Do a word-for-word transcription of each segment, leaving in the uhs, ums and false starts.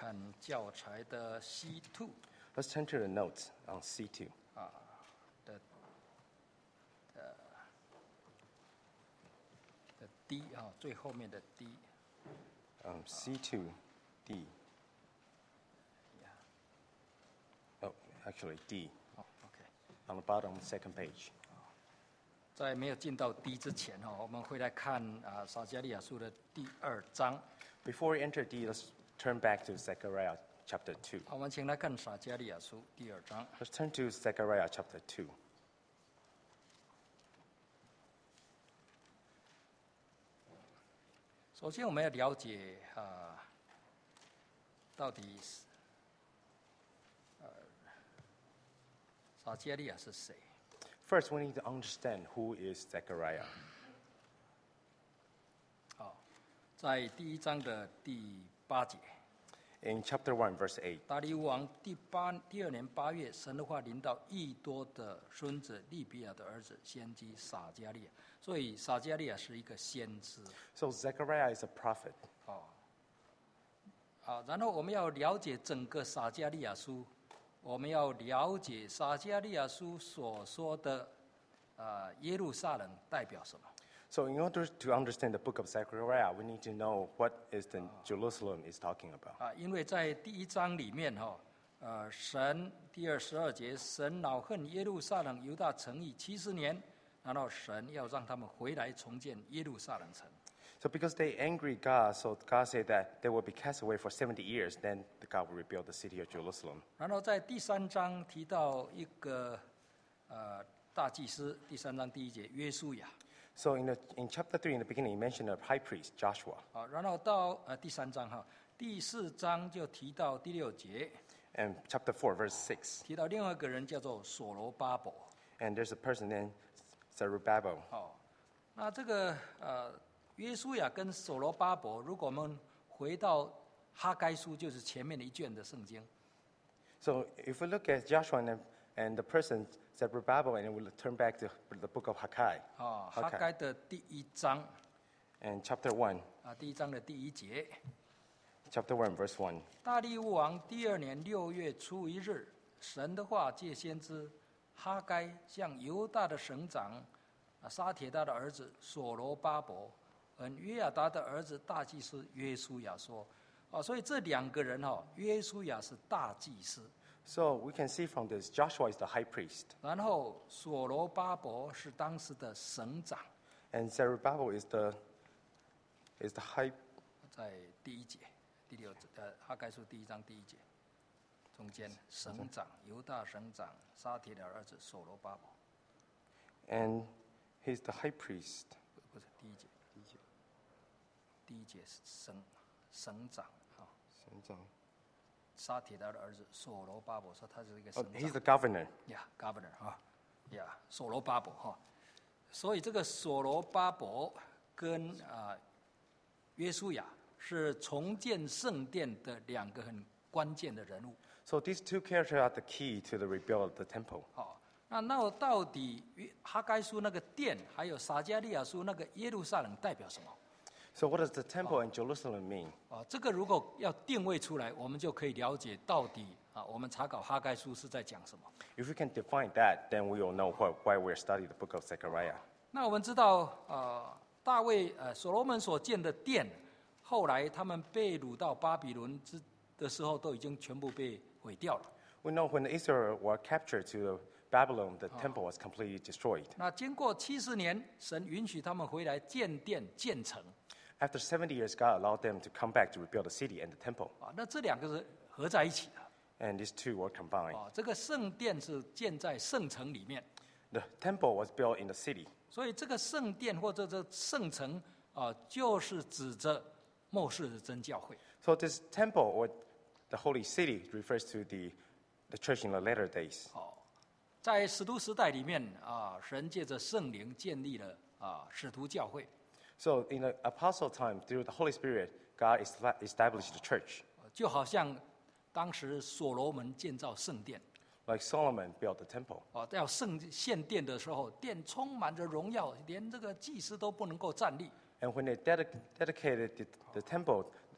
看教材的 C 二 Let's turn to the notes on C two. 的的的 D 啊，最后面的 D。 Um, C two, D. Oh, actually D. 哦 OK， On the bottom, second page. 在没有进到 D 之前哈，我们会来看啊撒迦利亚书的第二章。 Before we enter D, let's turn back to Zechariah chapter two. 我们请来看撒迦利亚书第二章。 Let's turn to Zechariah chapter two. 首先，我们要了解啊，到底是呃撒迦利亚是谁？ First, we need to understand who is Zechariah. 好，在第一章的第八节， In chapter one, verse eight, 大利乌王第八第二年八月，神的话临到益多的孙子利比亚的儿子先知撒迦利亚，所以撒迦利亚是一个先知。 so Zechariah is a prophet. 哦，好，然后我们要了解整个撒迦利亚书，我们要了解撒迦利亚书所说的，呃，耶路撒冷代表什么？ So in order to understand the book of Zechariah, we need to know what is the Jerusalem is talking about. 啊，因为在第一章里面哈、呃，神第二十二节，神恼恨耶路撒冷犹大城邑七十年，然后神要让他们回来重建耶路撒冷城。 So because they angry God, so God said that they will be cast away for seventy years, then God will rebuild the city of Jerusalem. 然后在第三章提到一个呃大祭司，第三章第一节约书亚。 So in, the, in chapter three, in the beginning, he mentioned the high priest, Joshua. 好，然后到呃第三章哈，第四章就提到第六节， And chapter four, verse six. 提到另外一个人叫做所罗巴伯。 And there's a person named Zerubbabel. 哦，那这个呃约书亚跟所罗巴伯，如果我们回到哈该书，就是前面的一卷的圣经。 So if we look at Joshua and, and the person Zerubbabel, and we'll turn back to the book of Haggai. 啊，哈该的第一章 And chapter one, 啊，第一章的第一节。 chapter one, verse one. 大利乌王第二年六月初一日，神的话借先知哈该向犹大的省长啊沙铁大的儿子所罗巴伯和约亚达的儿子大祭司约书亚说：啊，所以这两个人哈、哦，约书亚是大祭司， So we can see from this, Joshua is the high priest, 然后所罗巴伯是当时的省长， and Zerubbabel is the is the high. 在第一节第六呃哈该书第一章第一节中间，省长犹大省长沙铁的儿子所罗巴伯。 And he's the high priest. 不是第一节，第一节是省省长啊，沙铁达的儿子所罗巴伯说他是一个 Oh, 省 he's 长 the governor. 呀、yeah, ，governor 啊，呀，所罗巴伯哈，所以这个所罗巴伯跟啊、呃、约书亚是重建圣殿的两个很关键的人物。 So these two characters are the key to the rebuild of the temple. 好，那那到底哈该书那个殿，还有撒迦利亚书那个耶路撒冷代表什么？ So what does the temple in Jerusalem mean? 啊，这个如果要定位出来，我们就可以了解到底啊，我们查考哈该书是在讲什么。 If we can define that, then we will know what, why we're studying the book of Zechariah. 那我们知道，呃，大卫呃所罗门所建的殿，后来他们被掳到巴比伦之的时候，都已经全部被毁掉了。 We know when Israel were captured to Babylon, the temple was completely destroyed. 那经过七十年，神允许他们回来建殿建城 After seventy years, God allowed them to come back to rebuild the city and the temple. 啊，那这两个是合在一起的 And these two were combined. 啊。这个圣殿是建在圣城里面， The temple was built in the city. 所以这个圣殿或者这圣城啊，就是指着末世的真教会。 So this temple, or the holy city, refers to the, the church in the latter days. 哦，在使徒时代里面啊，神借着圣灵建立了啊使徒教会， So in the apostle time, through the Holy Spirit, God esla- established the church. 就好像当时所罗门建造圣殿 Like Solomon built the temple. 哦，要圣献殿的时候，殿充满着荣耀，连这个祭司都不能够站立。 And when they dedic- dedicated the, the temple,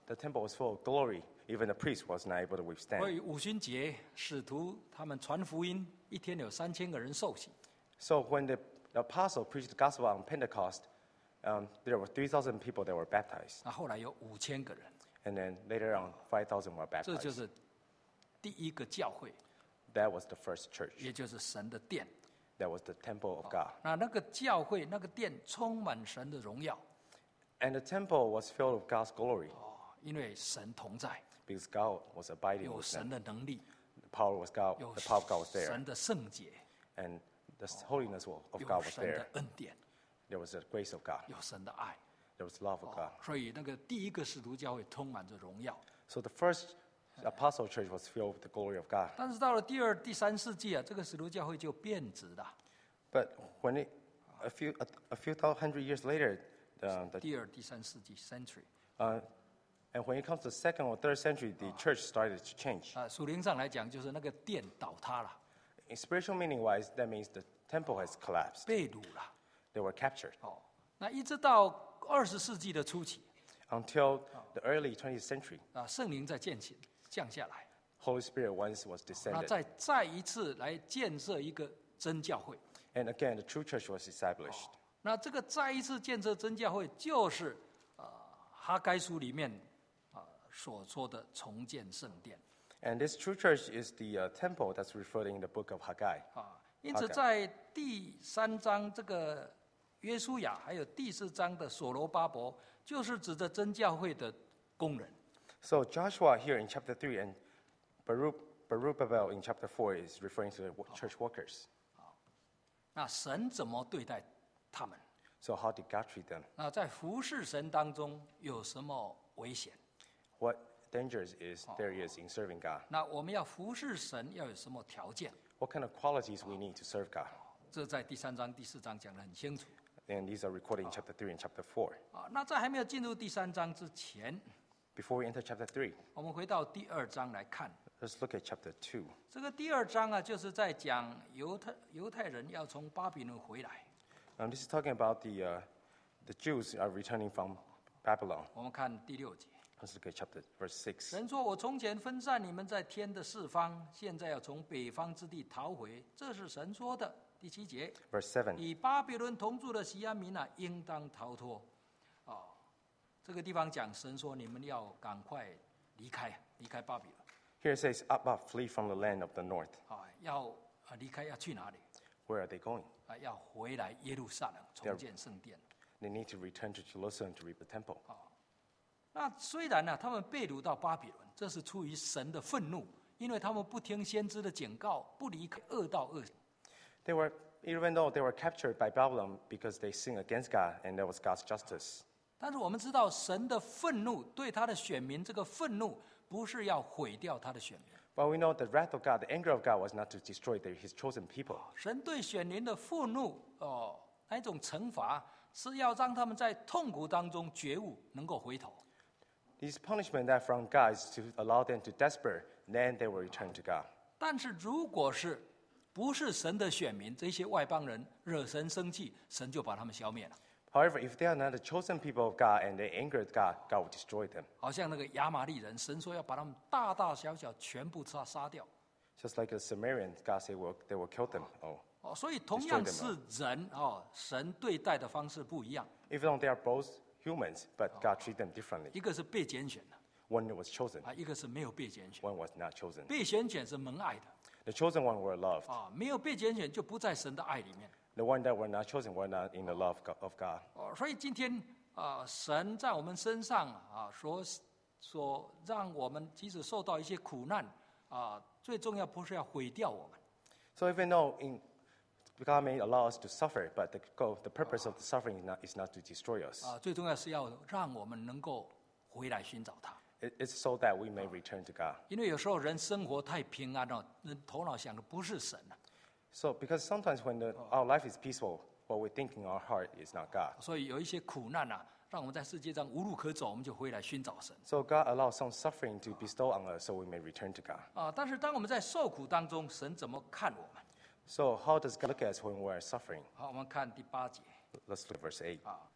the temple was full of glory. Even the priest was not able to 所 withstand. 以五旬节使徒他们传福音，一天有三千个人受洗。 So when the, the apostle preached the gospel on Pentecost, um, there were three thousand people that were baptized. 那后来有五千个人， And then later on, five thousand were 这就 baptized. 是第一个教会， That was the first church. 也就是神的殿。 That was the temple of God. 那那个教会那个殿充满神的荣耀， And the temple was filled with God's glory 哦，因为神同在， because God was abiding 有 with 神 them. 的能力， The power was God. 有 The power of God was there. 神的圣洁， And the holiness of 有 God was 神 there. 的恩典， There was the grace of God. 有神的爱。 There was love of 哦 God. 所以那个第一个使徒教会充满着荣耀。 So the first apostle church was filled with the glory of God. 但是到了第二、第三世纪啊，这个使徒教会就变质了。 But when it, a few a, a few thou- hundred years later, uh, the, 第二、第三世纪 （century） uh, and when it comes to second or third century, the church started to change. 啊，属灵上来讲，就是那个殿倒塌了， In spiritual meaning wise, that means the temple has collapsed. 被掳了。 They were captured 哦，那一直到二十世纪的初期 until the early twentieth century. 啊，圣灵在渐行降下来， Holy Spirit once was 那 descended, 再再一次来建设一个真教会。 and again the true church was established. 那这个再一次建设真教会，就是啊哈该书里面啊所说的重建圣殿 And this true church is the uh, temple that's referred in the book of Haggai. 啊。因此， Haggai 在第三章这个约书亚，还有第四章的所罗巴伯，就是指着真教会的工人。 So Joshua here in chapter three and Baruch, Zerubbabel in chapter four is referring to the wo- church workers. 那神怎么对待他们？ So how did God treat them? 那在服侍神当中有什么危险？ What dangers is there is in serving God? 那我们要服侍神要有什么条件？ What kind of qualities we need to serve God? 这在第三章、第四章讲得很清楚 And these are recorded in chapter three and chapter four. 啊。那在还没有进入第三章之前， Before we enter chapter three, 我们回到第二章来看。 let's look at chapter two. 这个第二章啊，就是在讲犹太犹太人要从巴比伦回来。 Um, this is talking about the, uh, the Jews are returning from Babylon. 我们看第六节， Let's look at chapter verse six. 神说：“我从前分散你们在天的四方，现在要从北方之地逃回。”这是神说的。第七节， Verse seven. 与巴比伦同住的西安民啊，应当逃脱。啊、这个地方讲神说你们要赶快离开，离开巴比伦 Here it says, up, up, flee from the land of the north. 啊，要啊离开要去哪里？ Where are they going? 啊，要回来耶路撒冷重建圣殿。 They need to return to Jerusalem to reap the temple. 那虽然呢、他们被掳到巴比伦，这是出于神的愤怒，因为他们不听先知的警告，不离开恶道恶行。 They were, even though they were captured by Babylon because they sinned against God, and that was God's justice. 但是我们知道，神的愤怒对他的选民，这个愤怒不是要毁掉他的选民。 But we know the wrath of God, the anger of God was not to destroy their, his chosen people. 神对选民的愤怒，哦，那一种惩罚是要让他们在痛苦当中觉悟，能够回头。 This punishment that from God is to allow them to despair, then they will return to God. 但是如果是不是神的选民，这些外邦人惹神生气，神就把他们消灭了。 However, if they are not the chosen people of God and they angered God, God will destroy them. 好像那个亚玛力人，神说要把他们大大小小全部杀杀掉。 Just like the Samaritans, God said will, they will kill them. Oh. 哦，所以同样是人哦，神对待的方式不一样。 Even though they are both humans, but God treated them differently. 一个是被拣选的 One was chosen, 啊，一个是没有被拣选。 one was not chosen. 被拣选是蒙爱的 The chosen one were loved. 啊，没有被拣选就不在神的爱里面。 The one that were not chosen were not in the love go- of God. 哦，所以今天啊，神在我们身上啊，所所让我们即使受到一些苦难啊，最重要不是要毁掉我们， So even though in, God may allow us to suffer, but the goal, the purpose of the suffering is not, is not to destroy us. 啊，最重要是要让我们能够回来寻找他。 It- It's so that we may return to God. 因为有时候人生活太平安了，人头脑想的不是神了， So because sometimes when the, our life is peaceful, what we think in our heart is not God. 所以有一些苦难啊，让我们在世界上无路可走，我们就回来寻找神 So God allows some suffering to bestow on us so we may return to God. 啊。但是当我们在受苦当中，神怎么看我们？ So how does God look at us when we're suffering? 好，我们看第八节 Let's look at verse eight. 啊。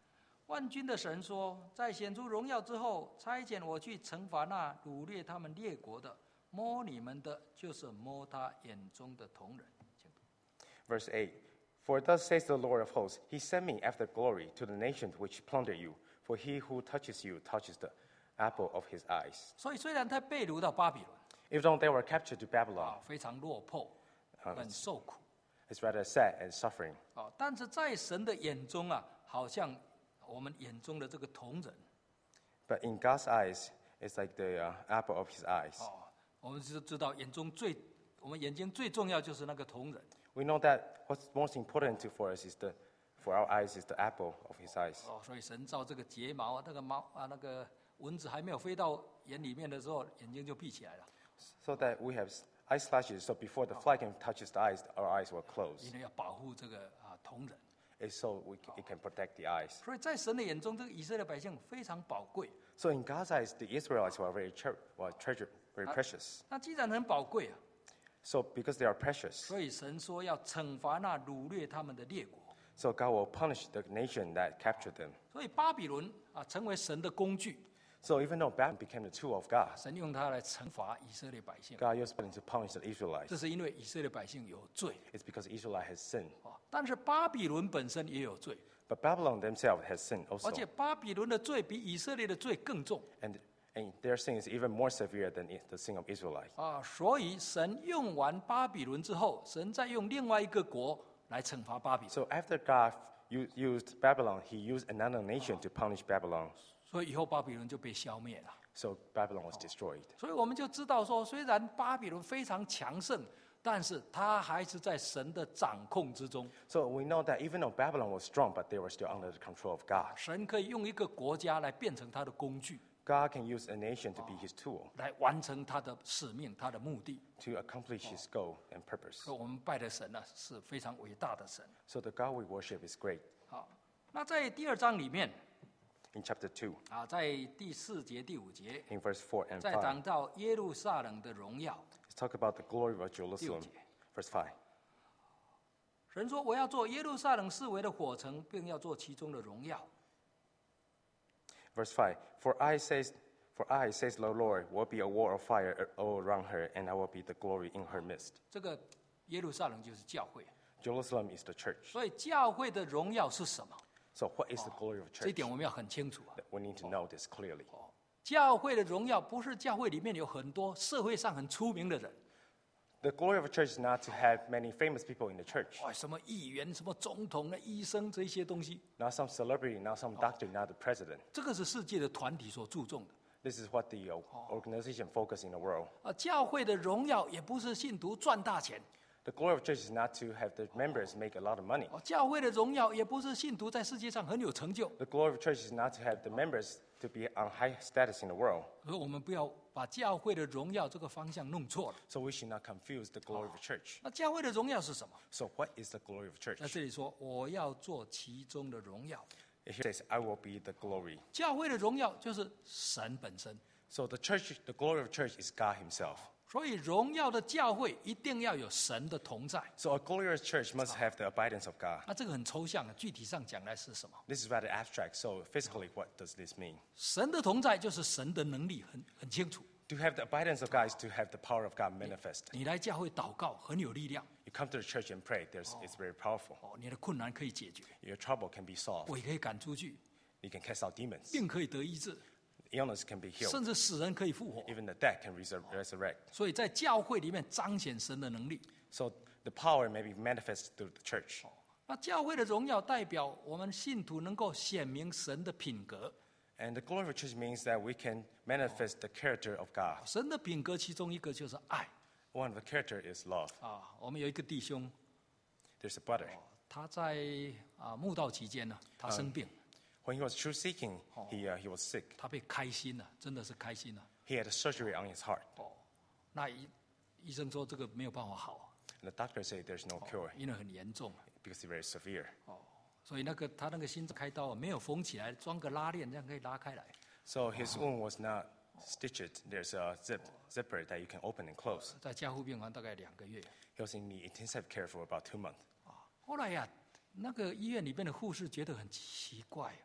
万军的神说，在显出荣耀之后，差遣我去惩罚那掳掠他们列国的，摸你们的，就是摸他眼中的瞳人。 Verse eight. For thus says the Lord of hosts, He sent me after glory to the nations which plunder you. For he who touches you touches the apple of his eyes. 所以虽然他被掳到巴比伦， Even though they were captured to Babylon, 啊，非常落魄，很受苦， it's rather sad and suffering. 啊，但是在神的眼中啊，好像我们眼中的这个瞳人， But in God's eyes, it's like the uh, apple of his eyes. 哦，我们就知道眼中最，我们眼睛最重要就是那个瞳人。 We know that what's most important to for us is the, for our eyes is the apple of his eyes. 哦，所以神造这个睫毛啊，那个猫啊，那个蚊子还没有飞到眼里面的时候，眼睛就闭起来了， So that we have eye slashes, so before the fly can touches the eyes, our eyes will close. 因为要保护这个啊瞳人。 It's so we can, it can protect the eyes. 所以在神的眼中，这个以色列百姓非常宝贵。 So in God's eyes, the Israelites were very tre- were treasured, very precious. 那既然很宝贵啊， So because they are precious, 所以神说要惩罚那掳掠他们的列国。 so God will punish the nation that captured them. 所以巴比伦啊，成为神的工具， So even though Babylon became the tool of God, 神用它来惩罚以色列百姓。 God used it to punish the Israelites. 这是因为以色列百姓有罪 It's because Israel has sinned. 啊，但是巴比伦本身也有罪， But Babylon themselves has sinned 而 also. 且巴比伦的罪比以色列的罪更重 And, and their sin is even more severe than i- the sin of Israelites. 啊。所以神用完巴比伦之后，神再用另外一个国来惩罚巴比伦。 So after God u- used Babylon, he used another nation to punish Babylon. 所以以后巴比伦就被消灭了。 So Babylon was destroyed. 所以我们就知道说，虽然巴比伦非常强盛，但是他还是在神的掌控之中。 So we know that even though Babylon was strong, but they were still under the control of God. 神可以用一个国家来变成他的工具， God can use a nation to be his tool 来完成他的使命、他的目的。 to accomplish his goal and purpose. 所以我们拜的神呢，是非常伟大的神。 So the God we worship is great. 好，那在第二章里面 In chapter two, 啊，在第四节、第五节， in verse four and 再 five, 讲到耶路撒冷的荣耀。 let's talk about the glory of Jerusalem. Diệu. Verse five. 神说：“我要做耶路撒冷四围的火城，并要做其中的荣耀。 Verse five. For I says, for I says the Lord, will be a wall of fire all around her, and I will be the glory in her midst. ” 这个耶路撒冷就是教会， Jerusalem is the church. 所以教会的荣耀是什么？ So what is the glory of 这一 church? 点我们要很清楚啊。 We need to know this clearly. 教会的荣耀不是教会里面有很多社会上很出名的人， The glory of a church is not to have many famous people in the church. 哇，什么议员、什么总统、的医生这些东西， Not some celebrity, not some doctor, not the president. 这个是世界的团体所注重的。 This is what the uh, organization focus in the world. 啊，教会的荣耀也不是信徒赚大钱， The glory of church is not to have the members make a lot of money. 哦，教会的荣耀也不是信徒在世界上很有成就。 The glory of church is not to have the members to be on high status in the world. 所以我们不要把教会的荣耀这个方向弄错了。 So we should not confuse the glory of church. 那教会的荣耀是什么？ So what is the glory of 在 church? 这里说，我要做其中的荣耀。 It says, I will be the glory. 教会的荣耀就是神本身， So the church, the glory of church is God himself. 所以荣耀的教会一定要有神的同在。 So a glorious church must have the abidance of God. 那这个很抽象的，具体上讲来是什么？ This is rather abstract. So physically, what does this mean? 神的同在就是神的能力很很清楚。 To have the abidance of God is to have the power of God manifest. 你来教会祷告很有力量， You come to the church and pray, there's, it's very powerful. 哦，你的困难可以解决， Your trouble can be solved. 鬼可以赶出去， You can cast out demons. 病可以得医治， Illness can be healed. 甚至死人可以复活。 Even the dead can resur- resurrect. 所以在教会里面彰显神的能力。 So the power may be manifest through the church. 那教会的荣耀代表我们信徒能够显明神的品格。 And the glory of the church means that we can manifest the character of God. 神的品格其中一个就是爱 One of the character is love. 啊。我们有一个弟兄， There's a brother. 他在啊慕道期间呢，他生病， When he was truth seeking, he, uh, he was sick. 他被开心了，真的是开心了。 He had a surgery on his heart. 哦，那医医生说这个没有办法好， And the doctor said there's no cure 因为很严重。 because it's very severe. 哦，所以那个他那个心脏开刀没有缝起来，装个拉链这样可以拉开来。 So his wound was not stitched. There's a zip, zipper that you can open and close. 在加护病房大概两个月 He was in the intensive care for about two months. 啊。后来呀，那个医院里面的护士觉得很奇怪，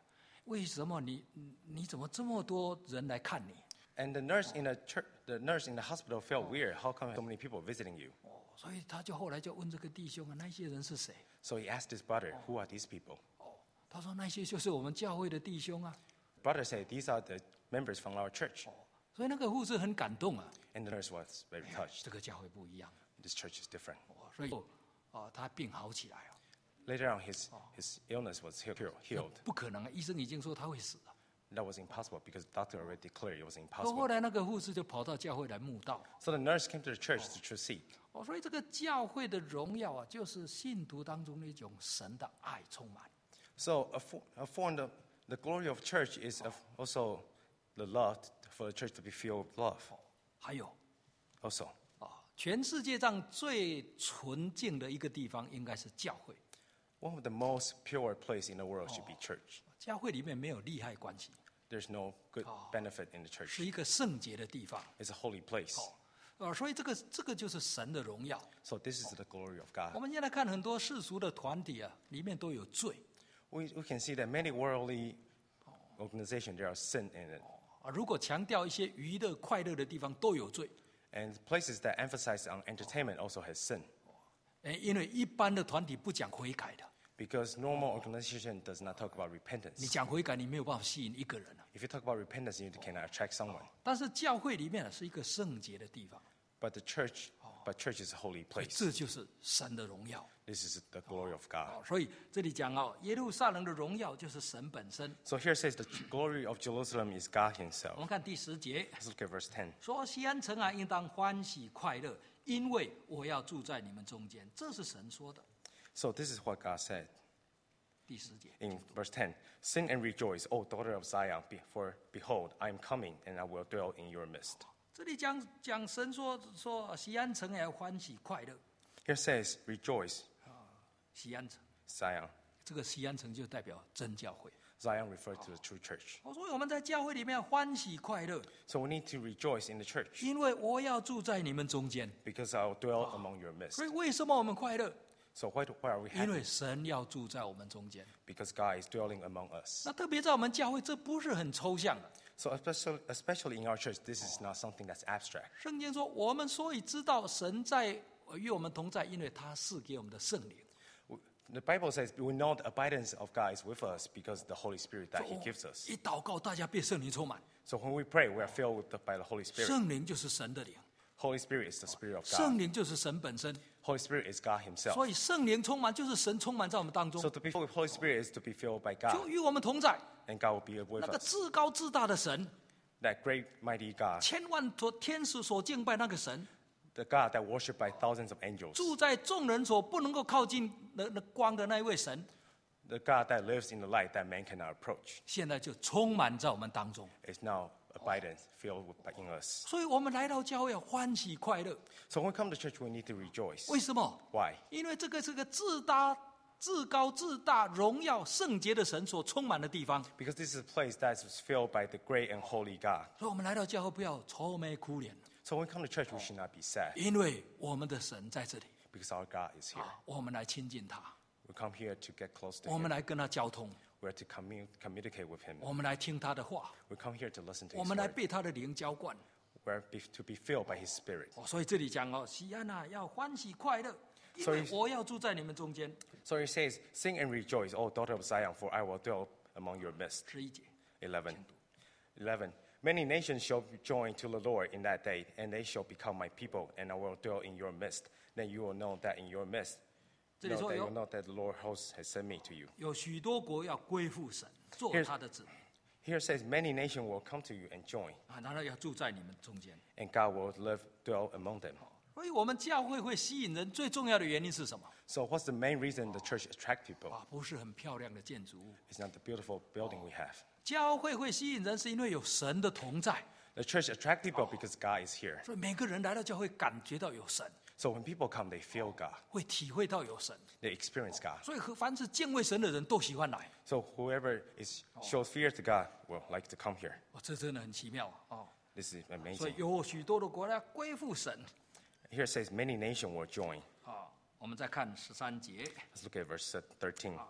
为什么你你怎么这么多人来看你？ And the nurse in the church, the nurse in the hospital felt weird. How come so many people visiting you? 哦，所以他就后来就问这个弟兄啊，那些人是谁？ So he asked his brother, who are these people? 哦，他说那些就是我们教会的弟兄啊。 Brother said, these are the members from our church. 所以那个护士很感动啊， And the nurse was very touched. 这个教会不一样。 This church is different. 哦，所以哦，他病好起来啊。 Later on, his, his illness was heal- healed. 不可能啊，医生已经说他会死了。 That was impossible because the doctor already declared it was 可后 impossible. 来那个护士就跑到教会来慕道。 So the nurse came to the church to intercede. 哦，所以这个教会的荣耀啊，就是信徒当中的一种神的爱充满。 So a fo- a form the, the glory of church is of also the love for the church to be filled with love. 还有 Also, 啊，全世界上最纯净的一个地方应该是教会。 one of the most pure place in the world should be church. 教会里面没有利害关系， There's no good benefit in the 是 church. 一个圣洁的地方。 It's a holy place. 呃，所以这个这个就是神的荣耀。 So this is the glory of 我 God. 们现在看很多世俗的团体啊，里面都有罪 We, we can see that many worldly organizations, there are sin in it. 啊。如果强调一些娱乐快乐的地方都有罪， And places that emphasize on entertainment also has sin. 哎，因为一般的团体不讲悔改的， Because normal organization does not talk about 你 repentance. 讲悔改，你没有办法吸引一个人啊。 If you talk about repentance, you cannot attract someone. 但是教会里面啊是一个圣洁的地方， But the church, but church is a holy 所以 place. 这就是神的荣耀。 This is the glory of God. 哦，所以这里讲哦，耶路撒冷的荣耀就是神本身。 So here it says the glory of Jerusalem is God 我 himself. 们看第十节， Let's look at verse ten. 说西安城啊，应当欢喜快乐，因为我要住在你们中间。这是神说的。 So this is what God said 第十节， in verse ten. Sing and rejoice, O daughter of Zion, be- for behold, I am coming, and I will dwell in your midst. 这里讲讲神说说西安城也要欢喜快乐， Here it says, rejoice, 西安城， Zion. 这个西安城就代表真教会。 Zion refers to the true church. 哦，所以我们在教会里面欢喜快乐， So we need to rejoice in the church 因为我要住在你们中间。 because I will dwell among your midst. 所以为什么我们快乐？ So why, do- why are we 因 happy? 为神要住在我们中间。 Because God is dwelling among us. 那特别在我们教会，这不是很抽象的。 So especially, especially in our church, this is not something that's abstract. 圣经说，我们所以知道神在呃与我们同在，因为他赐给我们的圣灵。 W- The Bible says we know the abidance of God is with us because of the Holy Spirit that He 哦 gives us. 一祷告，大家被圣灵充满， So when we pray, we are filled with the, by the Holy Spirit. 圣灵就是神的灵， Holy Spirit is the Spirit of 圣 God. 灵就是神本身。 Holy Spirit is God Himself. 所以圣灵充满就是神充满在我们当中 So，to be filled with Holy Spirit is to be filled by 就 God, 与我们同在。 and God will be with 那个 us. 至高至大的神， That great mighty God, 千万所天使所敬拜那个神， the God that worshipped by thousands of angels, 住在众人所不能够靠近的那光的那一位神， the God that lives in the light that man cannot approach, 现在就充满在我们当中。 is now abidance filled with, in us. 所以我们来到教会要欢喜快乐。 So when we come to church, we need to rejoice. 为什么？ Why? 因为这个是个至大、至高、至大、荣耀、圣洁的神所充满的地方。 Because this is a place that is filled by the great and holy God. 所以我们来到教会不要愁眉苦脸， So when we come to church, we should not be sad 因为我们的神在这里， because our God is here. 啊，我们来亲近他， We come here to get close to 我们 Him. 来跟他交通， We're to commun- communicate with Him. 我们来听他的话， We come here to listen to 我 His 们来 word. 被他的灵浇灌。 We're be, to be filled by His Spirit. 哦，所以这里讲哦，西安啊，要欢喜快乐，因所以为我要住在你们中间。 So He says, "Sing and rejoice, O daughter of Zion, for I will dwell among your midst." 十一节， Eleven. Eleven. Many nations shall join to the Lord in that day, and they shall become my people, and I will dwell in your midst. Then you will know that in your midst, 这里 know 说 that you 有 will know that the Lord hosts has sent me to you. 有许多国要归附神，做 Here's- 他的子民 Here it says, many nations will come to you and join, 啊，然后要住在你们中间。 and God will live, dwell among them. 所以我们教会会吸引人，最重要的原因是什么？ So what's the main reason the church attract people? 啊，不是很漂亮的建筑物。 It's not the beautiful building we have. 教会会吸引人，是因为有神的同在。 The church attract people because God is here. 所以每个人来到教会，感觉到有神， So when people come, they feel God. 会体会到有神。 They experience God. 所以和凡是敬畏神的人都喜欢来。 So whoever is shows fear to God will like to come here. 哦，这真的很奇妙啊！哦， This is 所以 amazing. 有许多的国家归附神。 Here it says many nations will join. 啊，我们再看十三节。 Let's look at verse thirteen.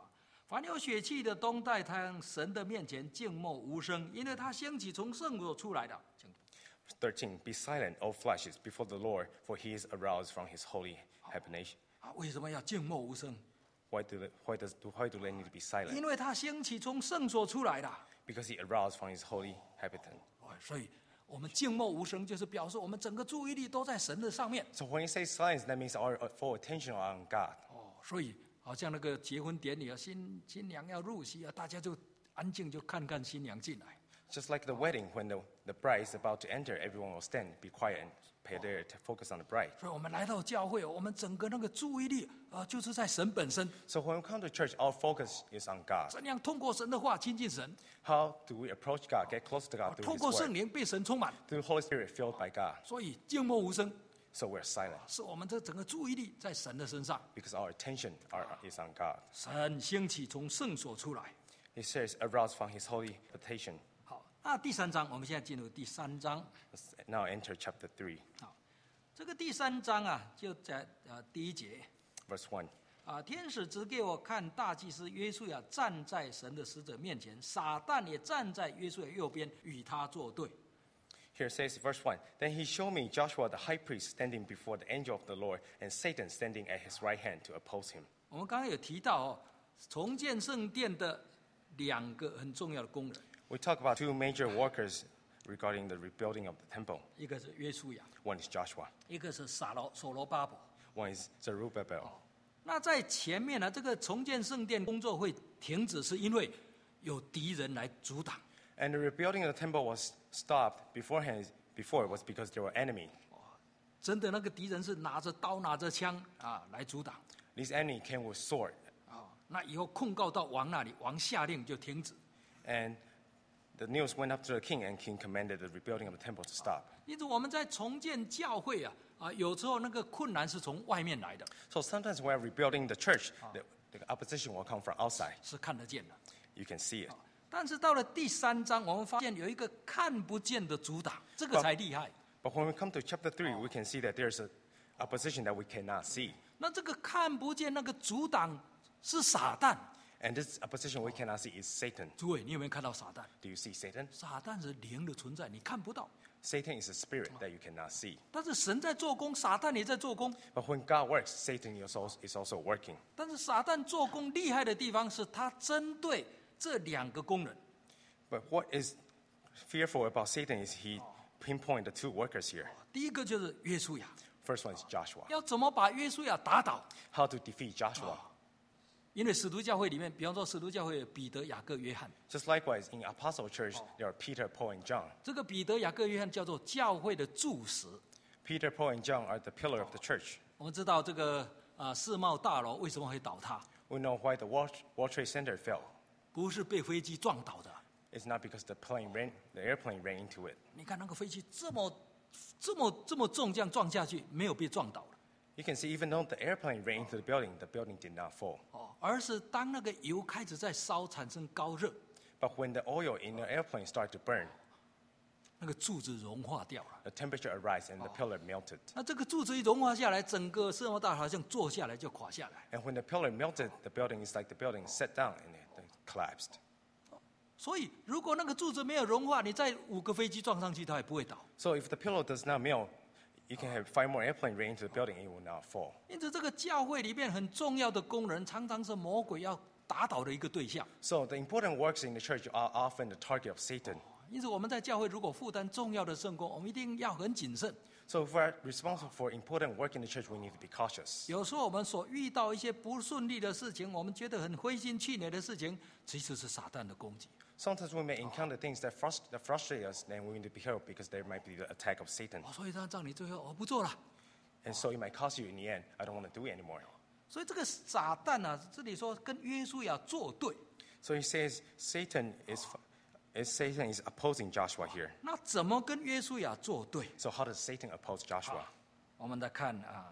凡有血气的，都在他神的面前静默无声，因为他兴起从圣所出来的。 thirteen. Be silent, O fleshes, before the Lord, for he is aroused from his holy habitation. 啊，为什么要静默无声？ Why do they, why does why do they need to be silent? 因为他兴起从圣所出来的。 Because he aroused from his holy habitation. 所以我们静默无声，就是表示我们整个注意力都在神的上面。 So when you say silence, that means our full attention on God. 哦，所以好像那个结婚典礼啊，新新娘要入席啊，大家就安静，就看看新娘进来。 Just like the wedding, when the, the bride is about to enter, everyone will stand, be quiet, and pay their to focus on the bride. 所以我们来到教会，我们整个那个注意力啊、呃，就是在神本身。 So when we come to church, our focus is on God. 怎样通过神的话亲近神？ How do we approach God, get close to God 透 through 过 His 圣 Word? 灵被神充满。 Through the Holy Spirit filled by God. 所以静默无声， So we're silent 是我们这整个注意力在神的身上。 because our attention are, is on God. 神兴起从圣所出来。 He says, aroused from His holy habitation. 好，那第三章，我们现在进入第三章。 Let's now enter chapter three, 好，这个第三章啊，就在呃第一节 verse one. 啊，天使指给我看，大祭司约书亚站在神的使者面前，撒旦也站在约书亚右边，与他作对。 Here it says, verse one. Then he showed me Joshua the high priest standing before the angel of the Lord, and Satan standing at his right hand to oppose him. 我们刚刚有提到哦，重建圣殿的两个很重要的工人， We talk about two major workers regarding the rebuilding of the temple. 一个是约书亚， One is Joshua, 一个是撒罗所罗巴伯。 one is Zerubbabel. 那在前面呢，这个重建圣殿工作会停止，是因为有敌人来阻挡。 And the rebuilding of the temple was stopped beforehand. Before it was because there were enemy. 真的，那个敌人是拿着刀、拿着枪啊来阻挡。 These enemy came with sword, 啊，那以后控告到王那里，王下令就停止。 and the news went up to the king, and king commanded the rebuilding of the temple to stop. 因此，我们在重建教会啊啊，有时候那个困难是从外面来的， So sometimes when we're rebuilding the church, the, the opposition will come from outside. 是看得见的。 You can see it. 但是到了第三章，我们发现有一个看不见的阻挡，这个才厉害。 But when we come to chapter three, we can see that there's an opposition that we cannot see. 那这个看不见那个阻挡是撒旦。 And this opposition we cannot see is Satan. 诸位，你有没有看到撒旦？ Do you see Satan? 撒旦是灵的存在，你看不到。 Satan is a spirit that you cannot see. 但是神在做工，撒旦也在做工。 But when God works, Satan is also, is also working. 但是撒旦做工厉害的地方是他针对这两个工人。 But what is fearful about Satan is he pinpoint the two workers here. 第一个就是约书亚， First one is Joshua. 要怎么把约书亚打倒？ How to defeat Joshua. 因为使徒教会里面，比方说使徒教会有彼得、雅各、约翰， Just likewise, in Apostle Church, there are Peter, Paul, and John. 这个彼得、雅各、约翰叫做教会的柱石。 Peter, Paul, and John are the pillar of the church. 我们知道这个啊世贸大楼为什么会倒塌？ We know why the World, World Trade Center fell. 不是被飞机撞倒的。 It's not because the plane ran, the airplane ran into it. 你看那个飞机这么、这么、这么重，这样撞下去，没有被撞倒了。 You can see even though the airplane ran into the building, the building did not fall. 哦，而是当那个油开始在烧，产生高热， But when the oil in the airplane started to burn, 那个柱子融化掉了。 the temperature arose and the pillar melted. 那这个柱子一融化下来，整个世贸大楼好像坐下来就垮下来。 And when the pillar melted, the building is like the building sat down and it, it collapsed. 所以，如果那个柱子没有融化，你再五个飞机撞上去，它也不会倒。 So if the pillar does not melt, you can have five more airplanes ran into the building and it will not fall. 因此，这个教会里面很重要的工人，常常是魔鬼要打倒的一个对象。 So the important works in the church are often the target of Satan. 因此，我们在教会如果负担重要的圣工，我们一定要很谨慎。 So if we're responsible for important work in the church, we need to be cautious. 有时候我们所遇到一些不顺利的事情，我们觉得很灰心气馁的事情，其实是撒旦的攻击。 Sometimes we may encounter things that, frust- that frustrate us, then we need to be careful because there might be the attack of Satan. 哦，所以他让你最后我不做了。 And so it might cost you in the end, I don't want to do it anymore. 所以这个撒旦啊，这里说跟约书亚作对， So he says Satan is, is Satan is opposing Joshua here. 那怎么跟约书亚作对？ So how does Satan oppose Joshua? 我们来看啊，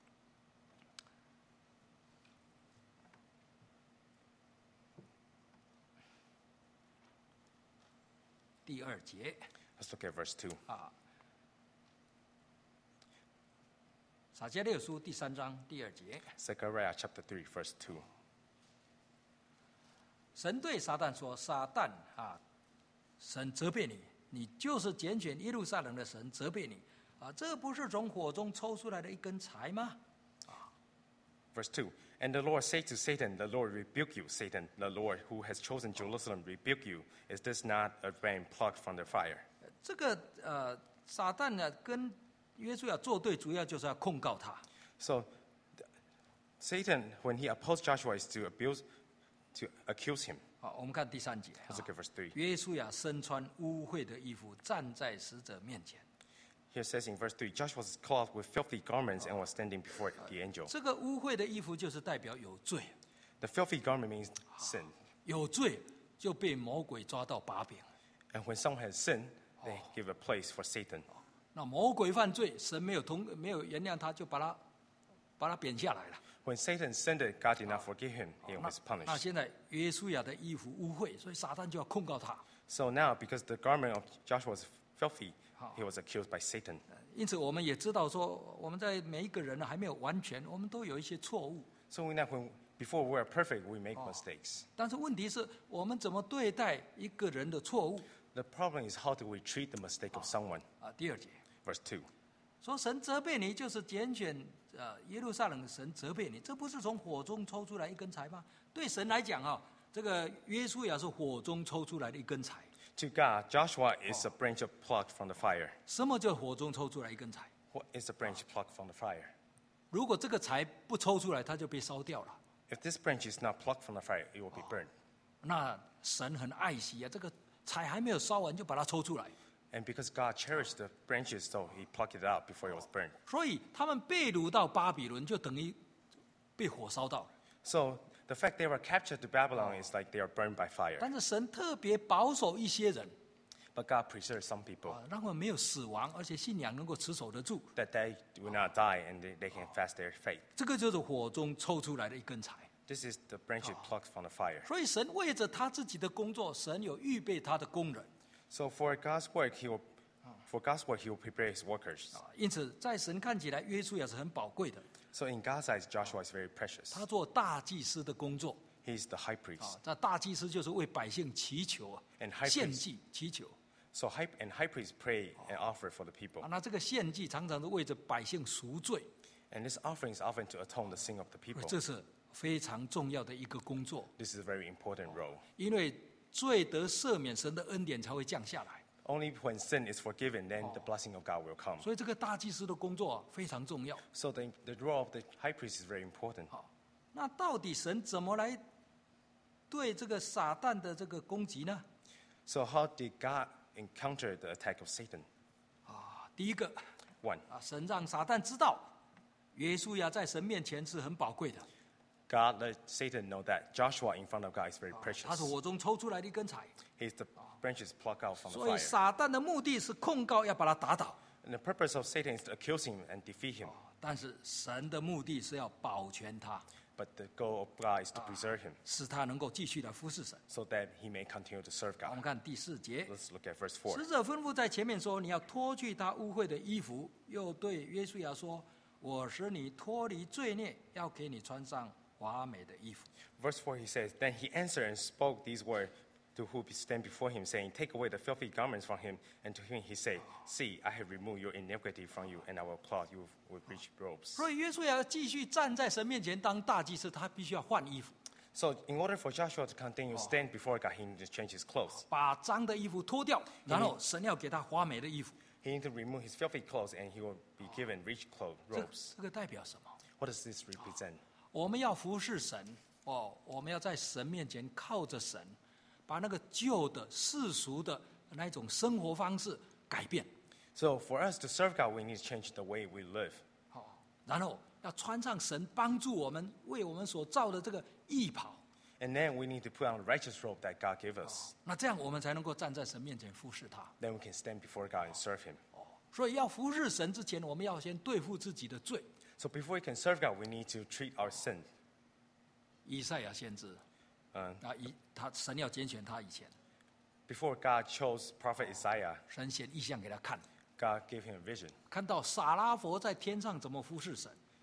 第二节 Let's look at verse two. 啊，撒迦利亚书第三章第二节。 Zechariah chapter three, verse two. 神对撒旦说：“撒旦啊，神责备你，你就是拣选耶路撒冷的神责备你啊，这不是从火中抽出来的一根柴吗？” Verse two, and the Lord said to Satan, the Lord rebuke you, Satan, the Lord who has chosen Jerusalem rebuke you. Is this not a brand plucked from the fire? 这个呃，撒旦呢跟约书亚作对，主要就是要控告他。 So Satan, when he opposed Joshua, is to abuse, to accuse him. 好，我们看第三节。 Let's look at verse three. 约书亚身穿污秽的衣服，站在使者面前。 Here it says in verse three, Joshua was clothed with filthy garments and was standing before the angel. 这个污秽的衣服就是代表有罪， The filthy garment means sin. 有罪就被魔鬼抓到把柄。 And when someone has sinned, they give a place for Satan. 那魔鬼犯罪，神没有同没有原谅他，就把他把他贬下来了。 When Satan sinned, God did not forgive him. He 那 was 那 punished. 现在约书亚的衣服污秽，所以撒旦就要控告他。 So now, because the garment of Joshua was filthy, he was accused by Satan. 因此，我们也知道说，我们在每一个人呢还没有完全，我们都有一些错误。 So we know when, before we are perfect, we make mistakes. 但是问题是我们怎么对待一个人的错误 The problem is how do we treat the mistake of someone? 啊？第二节 Verse two. 说神责备你，就是拣选呃耶路撒冷的神责备你，这不是从火中抽出来一根柴吗？对神来讲啊，这个约书亚是火中抽出来的一根柴。 To God, Joshua is a branch of plucked from the fire. 什么叫火中抽出来一根柴？ What is a branch plucked from the fire? 如果这个柴不抽出来，它就被烧掉了。 If this branch is not plucked from the fire, it will be burned. 那神很爱惜啊，这个柴还没有烧完就把它抽出来， And because God cherished the branches, so he plucked it out before it was burned. 所以他们被掳到巴比伦，就等于被火烧到了。 So the fact they were captured to Babylon is like they are burned by fire. 但是神特别保守一些人 But God preserved some people 啊，让他们没有死亡，而且信仰能够持守得住。 that they will not die and they, they can fast their faith. 这个就是火中抽出来的一根柴。 This is the branch plucked from the fire. 所以神为着他自己的工作，神有预备他的工人 So for God's work, he will, for God's work, he will prepare his workers. 啊。因此，在神看起来，约书亚是很宝贵的。 So in God's eyes, Joshua is very precious. 他做大祭司的工作 He is the high priest. 啊，这大祭司就是为百姓祈求啊 And，high priest- 献祭祈求 So high, and high priests pray and offer for the people. 啊。那这个献祭常常是为着百姓赎罪， And this offering is often to atone the sin of the people. 这是非常重要的一个工作。 This is a very important role. 因为罪得赦免，神的恩典才会降下来。 Only when sin is forgiven, then the blessing of God will come. 所以这个大祭司的工作啊非常重要。 So the, the role of the high priest is very important. 好，那到底神怎么来对这个撒旦的这个攻击呢？ So how did God encounter the attack of Satan? 啊，第一个 One, 啊，神让撒旦知道，约书亚在神面前是很宝贵的， God let Satan know that Joshua in front of God is very 他是 precious. 火中抽出来的一根柴。 He's the branches plucked out from the 所以 fire. 撒旦的目的是控告，要把他打倒。 And the purpose of Satan is to accuse him and defeat him. 但是神的目的是要保全他， But the goal of God is to preserve him 使他能够继续来服侍神。 so that he may continue to serve 我们 God. 看第四节， Let's look at verse four. 使者吩咐在前面说：“你要脱去他污秽的衣服。”又对约书亚说：“我使你脱离罪孽，要给你穿上华美的衣服。 Verse four, he says, Then he answered and spoke these words to who stand before him, saying, Take away the filthy garments from him. And to him he said, See, I have removed your iniquity from you, and I will clothe you with rich robes. ” 所以约书亚要继续站在神面前当大祭司，他必须要换衣服， So in order for Joshua to continue to stand before God, he needs to change his clothes. 把脏的衣服脱掉，然后神要给他华美的衣服。 He needs to remove his filthy clothes, and he will be given rich clothes, 这 robes. 这个代表什么？ What does this represent? 我们要服侍神哦，我们要在神面前靠着神，把那个旧的世俗的那一种生活方式改变， So for us to serve God, we need to change the way we live. 好，然后要穿上神帮助我们为我们所造的这个义袍， And then we need to put on the righteous robe that God gave us. 那这样我们才能够站在神面前服侍他。 Then we can stand before God and serve him. 所以要服侍神之前，我们要先对付自己的罪。 So before we can serve God, we need to treat our sin. 以赛亚先知 Um, 啊，以他神要拣选他以前， before God chose Prophet Isaiah, 神显异象给他看， God gave him a vision. 看到撒拉佛在天上怎么服侍神，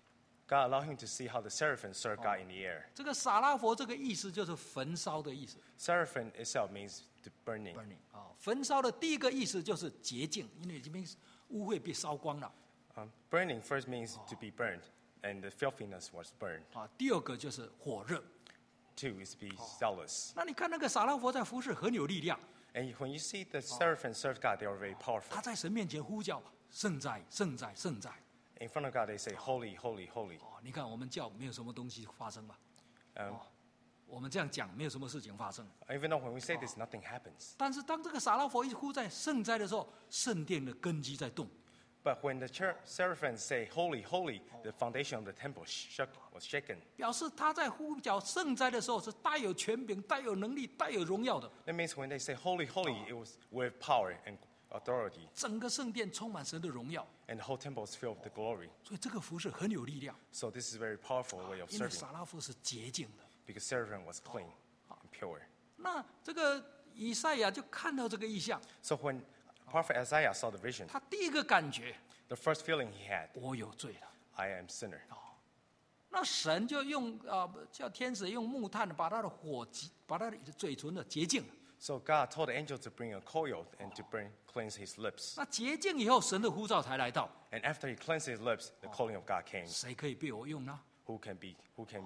God allowed him to see how the seraphim serve God in the air. 这个撒拉佛这个意思就是焚烧的意思 Seraphim itself means to burning. ，burning 啊，焚烧的第一个意思就是洁净，因为这边污秽被烧光了 Um, burning first means to be burned, and the filthiness was burned. 啊。第二个就是火热。 Two is to be zealous. 那你看那个撒拉佛在服侍很有力量， And when you see the seraphim serve God, they are very powerful. 他在神面前呼叫圣在圣在圣在。 In front of God, they say, "Holy, holy, holy." 哦，你看我们叫没有什么东西发生吧？ Um, 我们这样讲没有什么事情发生。 even though when we say this, nothing happens. 但是当这个撒拉佛一呼在圣在的时候，圣殿的根基在动。 But when the cher- seraphim say, "Holy, holy," the foundation of the temple shook, was shaken. 表示他在呼叫圣在的时候是带有权柄、带有能力、带有荣耀的。 That means when they say, "Holy, holy," it was with power and authority, 整个圣殿充满神的荣耀， and the whole temple is filled with the glory. 所以这个服饰很有力量。 So this is a very powerful way of 因为 serving, 撒拉佛是洁净的。 because seraphim was clean and pure. 那这个以赛亚就看到这个意象， So when Prophet Isaiah saw the vision, 他第一个感觉， the first feeling he had, 我有罪了。 "I am sinner." 那神就用啊、叫天使用木炭把他的火洁，把他的嘴唇的洁净。 So God told the angel to bring a coil and to bring cleanse his lips. 那洁净以后，神的呼召才来到。 And after he cleansed his lips, the calling of God came. 谁可以被我用呢？ Who can be? Who can? Who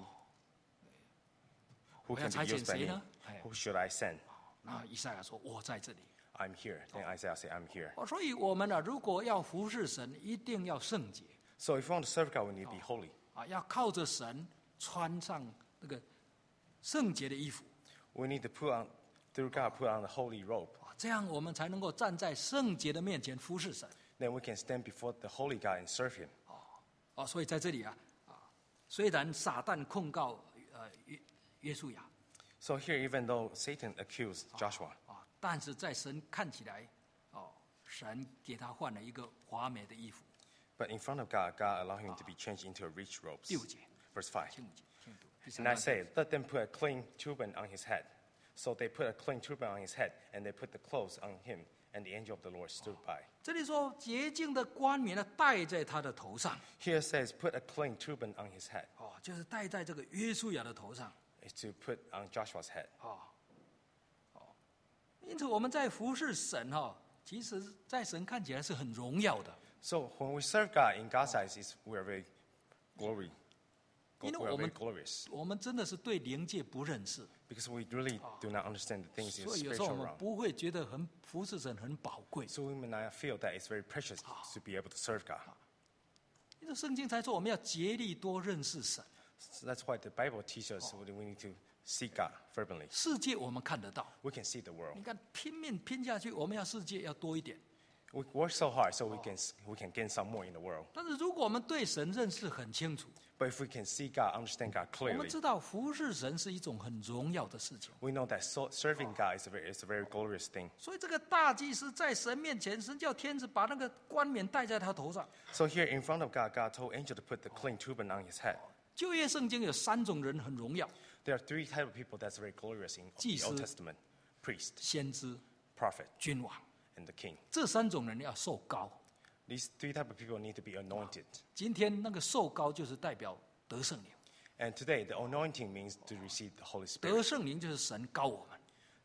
我要 can 差 be 遣 used by 谁 me? 呢？哎， Who should I send? 那以赛亚说：“我在这里。 I'm here. Then Isaiah said, "I'm here." ” 哦，所以我们呢，如果要服侍神，一定要圣洁 So if we want to serve God, we need to be holy. 啊，要靠着神穿上那个圣洁的衣服 We need to put on, through God, put on the holy robe. 啊，这样我们才能够站在圣洁的面前服侍神 Then we can stand before the holy God and serve him. 啊。所以在这里啊啊，虽然撒旦控告呃约约书亚 So here, even though Satan accused Joshua, 啊，但是在神看起来，哦，神给他换了一个华美的衣服。 but in front of God, God allowed him to be changed into a rich robes. 第五节， Verse five. 请请读。第三 And I 段 say, let them put a clean turban on his head. So they put a clean turban on his head, and they put the clothes on him, and the angel of the Lord stood by. 这里说洁净的冠冕呢戴在他的头上， Here it says, put a clean turban on his head. 哦，就是戴在这个约书亚的头上， Is to put on Joshua's head. 哦，哦，因此我们在服侍神哈、哦，其实在神看起来是很荣耀的， So when we serve God in God's eyes, it's, we are very glory. We 因为 are 我 very 们 glorious 我们真的是对灵界不认识， because we really do not understand the things in 所 the 以有时候我 spiritual 们 realm. 不会觉得很服侍神很宝贵。 So we may not feel that it's very precious to be able to serve God. 因为圣经才说我们要竭力多认识神， So that's why the Bible teaches us that we need to seek God fervently. 世界我们看得到， We can see the world. 你看拼命拼下去，我们要世界要多一点。 We work so hard so we can we can gain some more in the world. 但是如果我们对神认识很清楚， But if we can see God, understand God 我们 clearly, 知道服侍神是一种很荣耀的事情。 we know that so, serving God is a very is a very glorious thing. 所以这个大祭司在神面前，神叫天使把那个冠冕戴在他头上。 So here in front of God, God told angel to put the clean turban on his head. 旧约圣经有三种人很荣耀： There are three types of people that's very glorious in 祭 the 司 Old Testament: priest, 先知、 prophet, 君王。 and the king. 这三种人要受高。 These three types of people need to be anointed. 今天那个受高就是代表得圣灵， And today, the anointing means to receive the Holy 得 Spirit. 圣灵就是神高我们，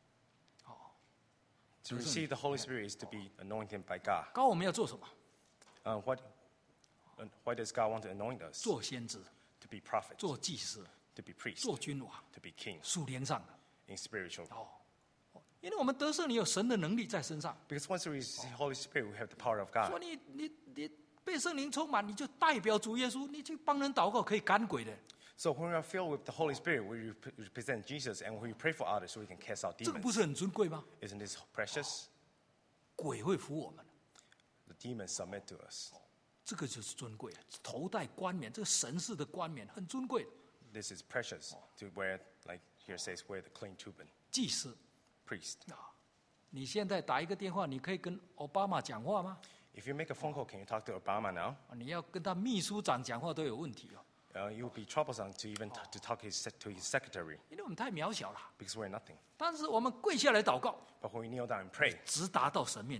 To receive the Holy Spirit is to be anointed by God. 高我们要做什么？ Uh, what, uh, why does God want to anoint us? 做先知， To be prophets, 做祭司， to be priests, 做君王， to be kings 属灵上的。 in spiritual. 哦，因为我们得圣灵有神的能力在身上。 Because once we receive Holy Spirit, we have the power of 说 God. 你你你被圣灵充满，你就代表主耶稣，你去帮人祷告可以赶鬼的， So when we are filled with the Holy Spirit, we rep- represent Jesus and we pray for others so we can cast out 这个 demons. 不是很尊贵吗？ Isn't this precious? 鬼会服我们， The demons submit to us. 这个就是尊贵了。头戴冠冕，这个神式的冠冕很尊贵的。 This is precious to wear, like here says, wear the clean turban. 祭司 Priest. 啊，你现在打一个电话，你可以跟奥巴马讲话吗？ If you make a phone call, can you talk to Obama now? 啊你要跟他秘书长讲话都有问题哦， Uh, it would be troublesome to even t- to talk his, sec- to his secretary 因为我们太渺小了。 because we're nothing. 但是我们跪下来祷告， But when we kneel down and pray 直达到神面前，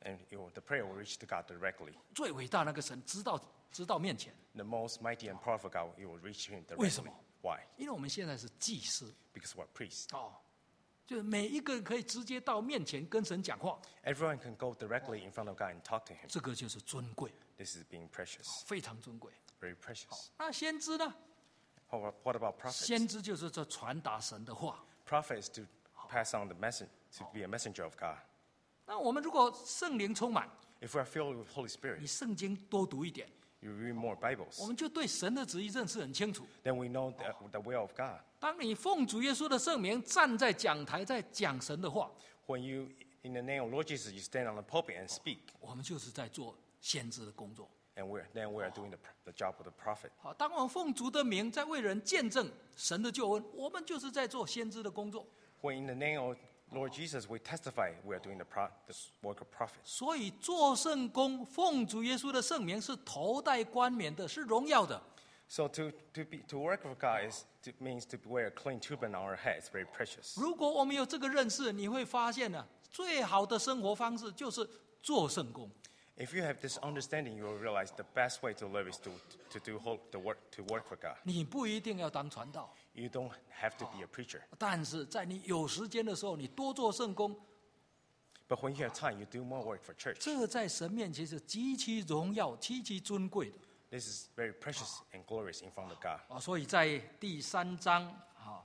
And it will- the prayer will reach to God directly. 最伟大那个神知道知道面前， The most mighty and powerful God, it will reach him 为什 directly. 么？ Why? 因为我们现在是祭司 Because we're priests. 哦，就是每一个人可以直接到面前跟神讲话， Everyone can go directly in front of God and talk to him. 这个就是尊贵， This is being precious, 非常尊贵。 very precious. 那先知呢？ How about- What about prophets? 先知就是这传达神的话。 Prophets to pass on the message, to be a messenger of God. 那我们如果圣灵充满， If we're filled with Holy 你 Spirit, 圣经多读一点， you read more 我 Bibles, 们就对神的旨意认识很清楚。 then we know the, the will of God. 当你奉主耶稣的圣名站在讲台，在讲神的话， When you, in the name of Lord Jesus, you stand on the pulpit and speak, 我们就是在做先知的工作。 and we're, then we are doing the, the job of the prophet. 好，当我们奉主的名在为人见证神的救恩，我们就是在做先知的工作。 When in the name of Lord Jesus, we testify we are doing the, pro, the work of prophets. 所以做圣工，奉主耶稣的圣名是头戴冠冕的，是荣耀的。 So to, to, be, to work with God is, to, means to wear a clean turban on our head. It's very precious. 如果我们有这个认识，你会发现呢、最好的生活方式就是做圣工。 If you have this understanding, you will realize the best way to live is to, to do whole, the work, to work for God. 你不一定要当传道， You don't have to be a preacher. 但是在你有时间的时候，你多做圣工， But when you have time, you do more work for church. 这在神面前是极其荣耀、极其尊贵的。 This is very precious and glorious in front of God. 啊，所以在第三章啊，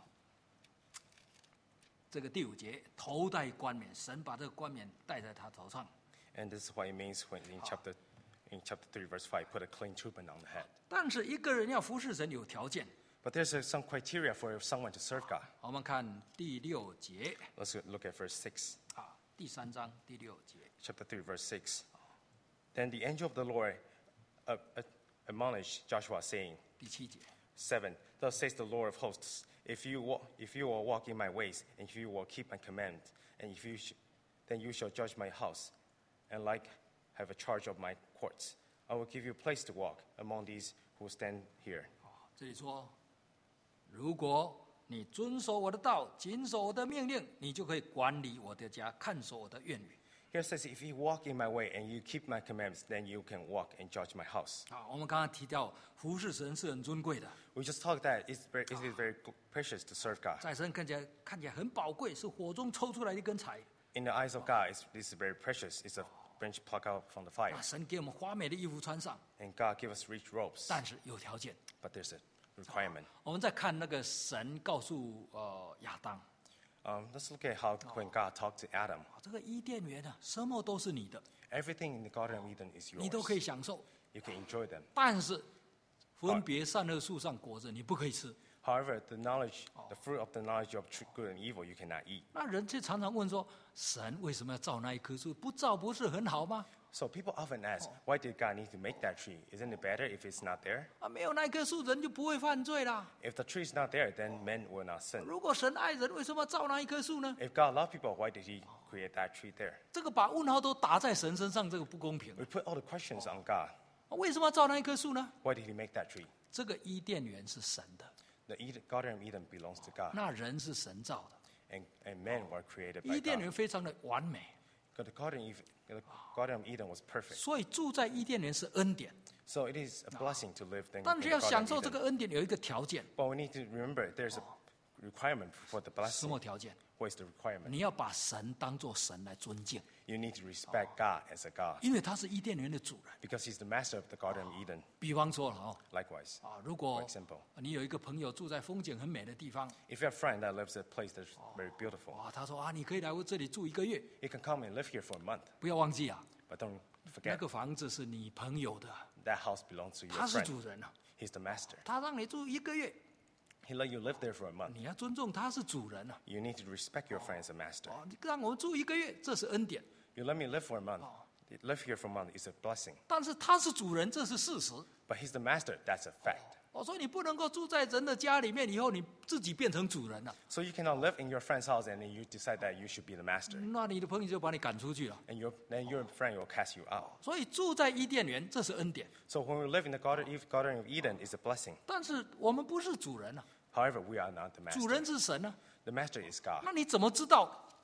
这个第五节，头戴冠冕，神把这个冠冕戴在他头上。 And this is what it means when in chapter, in chapter three, verse five, put a clean turban on the head. 但是一个人要服侍神有条件。 But there's uh, some criteria for someone to serve God. 我们看第六节 Let's look at verse six. 啊，第三章第六节。 Chapter three, verse six. Then the angel of the Lord uh, uh, admonished Joshua, saying, 第七节， seven. Thus says the Lord of hosts, if you, walk, if you will walk in my ways, and if you will keep my command, and if you sh- then you shall judge my house, and like have a charge of my courts. I will give you a place to walk among these who stand here. 这里说，如果你遵守我的道，谨守我的命令，你就可以管理我的家，看守我的院宇。 Here it says, if you walk in my way and you keep my commandments, then you can walk and judge my house. 啊，我们刚刚提到服侍神是很尊贵的， We just talked that it's very, it is very precious to serve God. 在神看起来看起来很宝贵，是火中抽出来的一根柴。 In the eyes of God, it's, this is very precious. It's a branch plucked out from the fire. 啊，神给我们华美的衣服穿上， And God gave us rich robes. 但是有条件。 But there's a requirement. 我们再看那个神告诉呃亚当， Um, let's look at how when God talked to Adam, 啊，这个伊甸园啊，什么都是你的， everything in the Garden of Eden is 你都可以 yours. 享受。 You can enjoy them. 但是分别善恶树上果子你不可以吃。 However, the knowledge, the fruit of the knowledge of true good and evil, you cannot eat. 那人就常常问说，神为什么要造那一棵树？不造不是很好吗？ So people often ask, why did God need to make that tree? Isn't it better if it's not there? 啊，没有那棵树，人就不会犯罪啦。 If the tree is not there, then men will not sin. 如果神爱人，为什么要造那一棵树呢？ If God loved people, why did He create that tree there? 这个把问号都打在神身上，这个不公平。 We put all the questions on God. 为什么要造那一棵树呢？ Why did He make that tree? 这个伊甸园是神的， The Eden, Garden of Eden belongs to God, 那人是神造的。 and, and men were created by 伊甸 God. 园非常的完美， But the Garden, of, the Garden of Eden was perfect. 所以住在伊甸园是恩典。 So it is a blessing to live in, in 但 the 是要 Garden 享 of 受这 Eden. 个恩典，有一个条件， But we need to remember there's a requirement for the 什 blessing. 么条件？ What is the requirement? 你要把神当作神来尊敬， You need to respect God as a God 因为他是伊甸园的主人。 because He's the master of the Garden of Eden. 比方说了哦， Likewise, 啊，如果 for example, 你有一个朋友住在风景很美的地方， if you have a friend that lives in a place that's very beautiful, 哇，他说啊，你可以来我这里住一个月， you can come and live here for a month. 不要忘记啊， But don't 那 forget, 个房子是你朋友的， that house belongs to your 他是 friend. 主人啊， He's the master. 他让你住一个月， He let you live there for a month. 你要尊重他是主人啊。 You need to respect your friend as a master. 哦，你让我们住一个月，这是恩典， You let me live for a month. Live here for a month is a blessing. 但是他是主人，这是事实。 But He's the master. That's a fact. 哦，所以你不能够住在人的家里面，以后你自己变成主人了， So you cannot live in your friend's house and then you decide that you should be the master. 那你的朋友就把你赶出去了。 And your, then your friend will cast you out. 所以住在伊甸园，这是恩典， So when we live in the Garden, Garden of Eden is a blessing. 但是我们不是主人啊， However, we are not the 主 master. 人是神啊。 The master is God. 那你怎么知道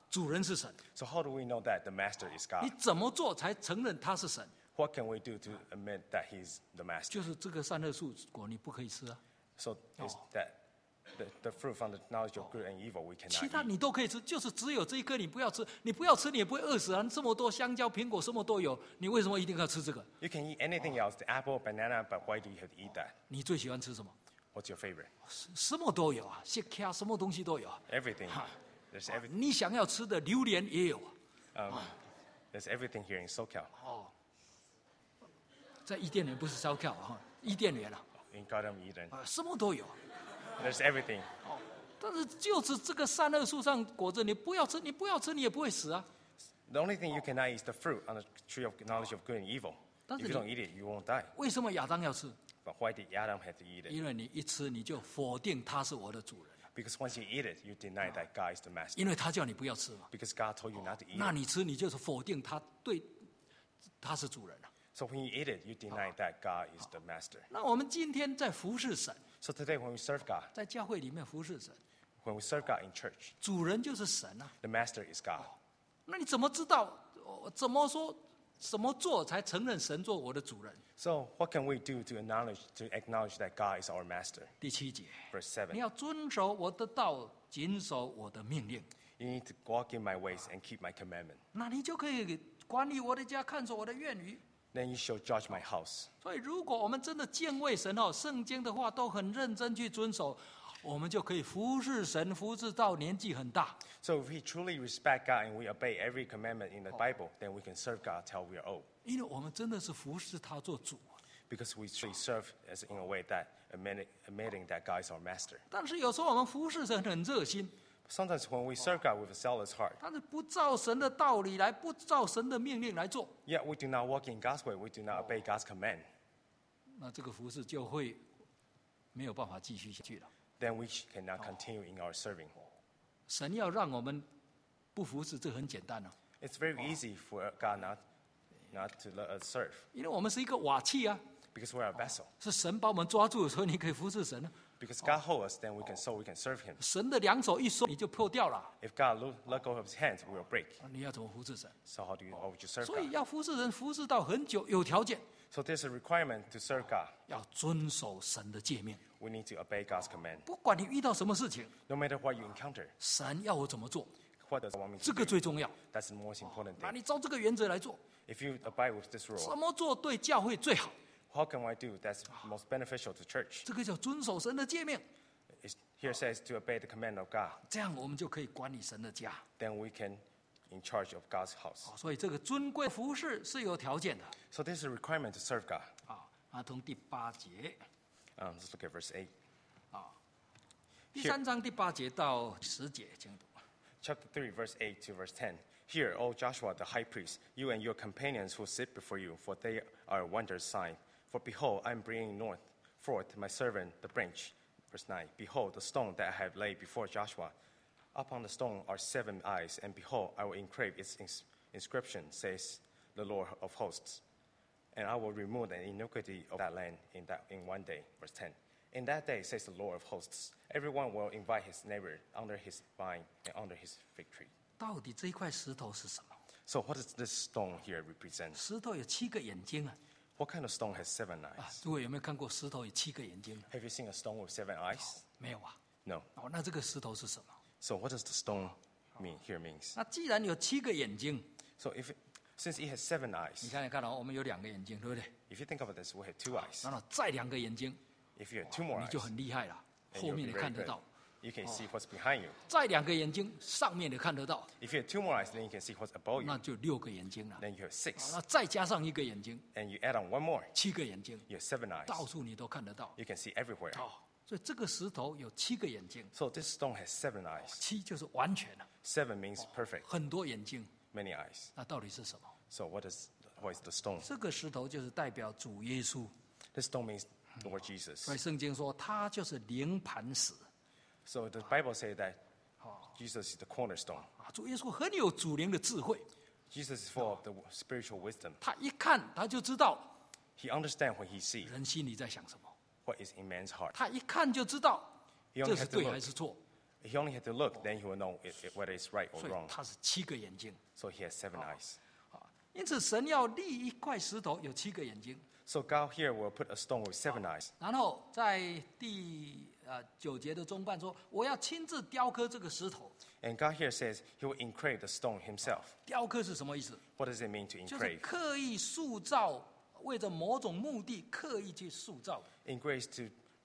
主人是神？ So how do we know that the master is 你 God? 怎么做才承认他是神？ What can we do to admit that he's the master? 就是这个善恶树果你不可以吃啊， So is that the, the fruit from the knowledge of good and evil we 其 cannot 他 eat. 你都可以吃，就是只有这一颗你不要吃。你不要吃，你也不会饿死啊！这么多香蕉、苹果，什么都有，你为什么一定要吃这个？ You can eat anything else, the apple, banana, but why do you have to eat that? 你最喜欢吃什么？ What's your favorite? 什么都有啊，蟹卡什么东西都有啊。 Everything. There's everything. 你想要吃的榴莲也有啊。 Um, there's everything here in SoCal. 哦，在伊甸园不是烧烤啊，伊甸园啊， In Garden of Eden. 啊，什么都有。 There's everything. 但是就是这个善恶树上果子，你不要吃，你不要吃，你也不会死啊。 The only thing you cannot eat is the fruit on the tree of knowledge of good and evil. That's If you it. don't eat it, you won't die. 为什么亚当要吃？ But why did Adam have to eat it? 因为你一吃，你就否定他是我的主人， Because once you eat it, you deny that God is the master. 因为他叫你不要吃嘛。 Because God told you not to eat 那 it. 你吃，你就是否定他对他是主人了。 So when you eat it, you deny that God is the master. 那我们今天在服侍神， So today when we serve God, 在教会里面服侍神， when we serve God in church, 主人就是神啊。 the master is God. 那你怎么知道？哦怎么说？怎么做才承认神做我的主人？ So what can we do to acknowledge to acknowledge that God is our master? 第七节， Verse 你 seven. 要遵守我的道，谨守我的命令， You need to walk in my ways and keep my commandment. 那你就可以管理我的家，看守我的院宇。 Then you shall judge my house. 所以，如果我们真的敬畏神哦，圣经的话都很认真去遵守，我们就可以服侍神，服侍到年纪很大。 So if we truly respect God and we obey every commandment in the Bible, then we can serve God till we are old. 因为我们真的是服侍他做主。 Because we truly serve as in a way that admitting, admitting that God is our master. 但是有时候我们服侍神很热心， Sometimes when we serve God with a zealous heart, 但是不照神的道理来，不照神的命令来做， yet we do not walk in God's way, we do not obey God's command, 那这个服侍就会没有办法继续下去了。 then we cannot continue in our serving. 神要让我们不服侍，这很简单啊， It's very easy for God not, not to let us serve 因为我们是一个瓦器啊， because we're a vessel. 是神把我们抓住，所以你可以服侍神啊。 Because God holds us, then we can so we can serve Him. 神的两手一收，你就破掉了。 If God lo- let go of His hands, we will break. 你要怎么服侍神？ So how do you, how would you serve 所以 God? 要服侍人，服侍到很久，有条件， So there's a requirement to serve God. 要遵守神的诫命。 We need to obey God's command. 不管你遇到什么事情， No matter what you encounter, 神要我怎么做， what does He want me 这 to 个 do? 最重要。 That's the most important 那 thing. 你照这个原则来做， If you abide with this 怎 rule, 么做对教会最好？ how can I do that's most beneficial to church? 这个叫遵守神的诫命。 It's, here it says to obey the command of God. 这样我们就可以管理神的家。 Then we can in charge of God's house. 所以这个尊贵服侍是有条件的。 So there's a requirement to serve God. 啊，啊，从第八节， Um, let's look at verse eight. 第三章第八节到十节，请读。 Chapter three, verse eight to verse ten. Hear, O Joshua the high priest, you and your companions who sit before you, for they are a wondrous sign. For behold, I am bringing north forth my servant the branch. Verse nine. Behold, the stone that I have laid before Joshua. Upon the stone are seven eyes, and behold, I will engrave its ins- inscription, says the Lord of hosts. And I will remove the iniquity of that land in, that, in one day. Verse ten. In that day, says the Lord of hosts, everyone will invite his neighbor under his vine and under his fig tree. 到底这一块石头是什么？ So what does this stone here represent? 石头有七个眼睛啊！ What kind of stone has seven 啊 eyes?， 诸位有没有看过石头有七个眼睛？ Have you seen a stone with seven eyes? 没有啊。 No. 哦，那这个石头是什么？ So what does the stone mean here means? 那既然有七个眼睛， So if it, since it has seven 你 eyes, 想想看哦，我们有两个眼睛，对不对？ if you think about this, we have two eyes. 然后再两个眼睛， If you have two more 你 eyes, 就很厉害了， then 后 you'll 面 be 你 very 看得 good. 到； You can see what's behind you. 再两个眼睛，上面你看得到， If you have two more eyes, then you can see what's above 那 you. 就六个眼睛了。 Then you have six. 那再加上一个眼睛， And you add on one more, 七个眼睛， you have seven 到 eyes. 处你都看得到。 You can see everywhere. 哦，所以这个石头有七个眼睛， So this stone has seven eyes. 七就是完全了， Seven means perfect. 很多眼睛。 Many eyes. 那到底是什么？ So what is what is the stone? 这个石头就是代表主耶稣， This stone means the Lord 所 Jesus. 以圣经说他就是灵磐石 So the Bible says that Jesus is the cornerstone. 啊。主耶稣很有主灵的智慧， Jesus is full of the spiritual wisdom. 他一看他就知道 He understands when he sees 人心里在想什么， what is in man's heart. 他一看就知道 He 这 only 是 has to 对还 look. 是错。 He He only had to look, then he will know it, it, whether it's right or 所以 wrong. 他是七个眼睛 So he has seven eyes. 啊。因此，神要立一块石头，有七个眼睛。 So God here will put a stone with seven eyes. 然后在第呃九节的中半说，我要亲自雕刻这个石头。 And God here says he will engrave the stone himself. 雕刻是什么意思？ What does it mean to 就是 engrave? 刻意塑造，为着某种目的刻意去塑造。 Engrave is to,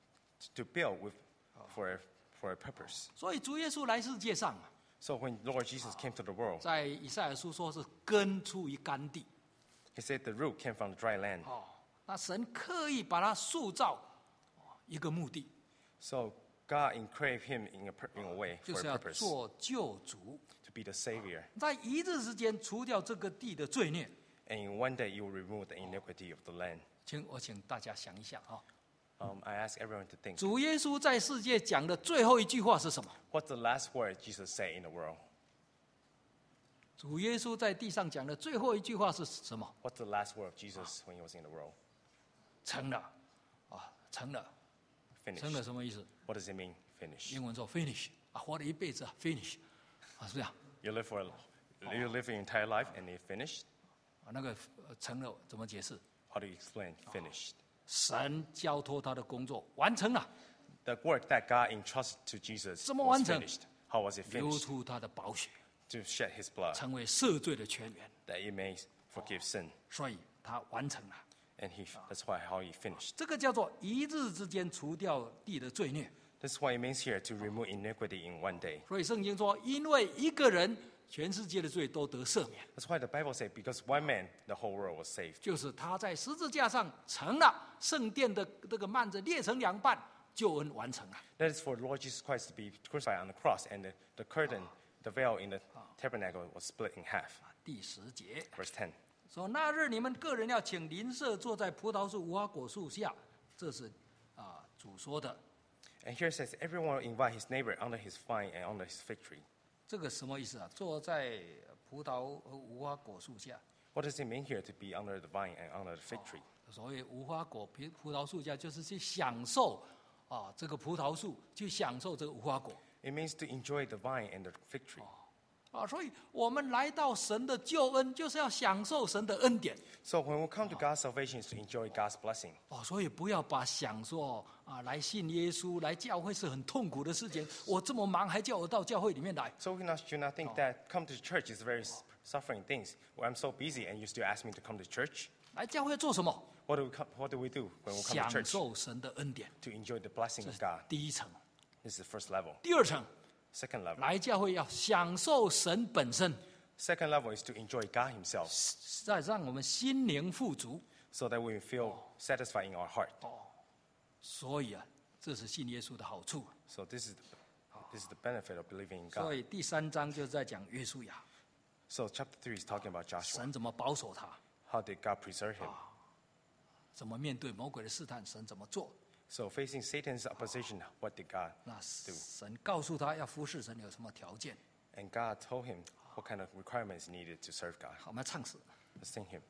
to build with, for, a, for a purpose. 所以主耶稣来世界上啊， So when Lord Jesus came to the world, 在以赛亚书说是根出于干地。 he said the root came from the dry land. 哦，那神刻意把它塑造哦一个目的， So God engraved him in a, pur- in a way 就 for 是 a 要 purpose, 做救主， to be the Savior. 在一日之间除掉这个地的罪孽。 And in one day you will remove the iniquity of the land. 请我请大家想一下啊， Um, I ask everyone to think, 主耶稣在世界讲的最后一句话是什么？ what's the last word Jesus said in the world? 主耶稣在地上讲的最后一句话是什么？ What's the last word of Jesus when he was in the world? 成了，啊，成了，成了 Finished. 什么意思？ What does it mean, finish? 英文说 finish 啊，活了一辈子啊 finish 啊，是不是啊？ You live for, you live your entire life and you finished? 啊那个呃成了怎么解释？ How do you explain finished? 神交托他的工作完成了， The work that God entrusted to Jesus 怎么 was 完成？ finished. How was it 流 finished? 出他的宝血， To shed his blood, 成为赦罪的泉源， that he may forgive sin. 所以他完成了。 And he, that's why how he finished. 这个叫做一日之间除掉地的罪孽。 That's why it means here to remove iniquity in one day. 所以圣经说，因为一个人，全世界的罪都得赦免， That's why the Bible says, because one man, the whole world was saved. 就是他在十字架上成了圣殿的这个幔子裂成两半，救恩完成了。 That is for Lord Jesus Christ to be crucified on the cross, and the, the curtain, the veil in the tabernacle was split in half. 第十节 Verse ten. 说：“那日你们个人要请邻舍坐在葡萄树、无花果树下。”这是啊、主说的。 And here it says, everyone will invite his neighbor under his vine and under his fig tree. 这个什么意思啊？坐在葡萄和无花果树下。 What does it mean here to be under the vine and under the fig tree? 所谓无花果葡葡萄树下，就是去享受啊这个葡萄树，去享受这个无花果 It means to enjoy the vine and the fig tree. 啊。所以我们来到神的救恩，就是要享受神的恩典 So when we come to God's salvation, is to enjoy God's blessing. 哦。所以不要把享受啊来信耶稣、来教会是很痛苦的事情。我这么忙，还叫我到教会里面来。 So we not, should not think that come to church is very s- suffering things. Well, I'm so busy, and you still ask me to come to church. 来教会做什么？ What do we come, What do we do when we come 享 to church? 受神的恩典， To enjoy the blessing 这 of 是 God. 第一层。 This is the first level. 第二层， Second level. 来教会要享受神本身， Second level is to enjoy God Himself, 再让我们心灵富足。 so that we feel satisfied in our heart. 所以啊，这是信耶稣的好处。 So this is the, this is the benefit of believing in 所 God. 以第三章就是在讲约书亚， So chapter three is talking about Joshua. 神怎么保守他， How did God preserve him? 怎么面对魔鬼的试探，神怎么做。 So facing Satan's opposition, what did God 那 do? 神告诉他要服侍神有什么条件。 And God told him what kind of requirements needed to serve God. 好，我们要唱诗。 Let's sing him.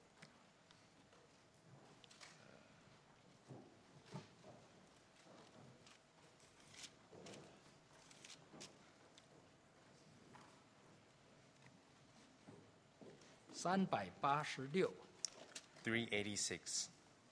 《三百八十六》。 three eighty-six.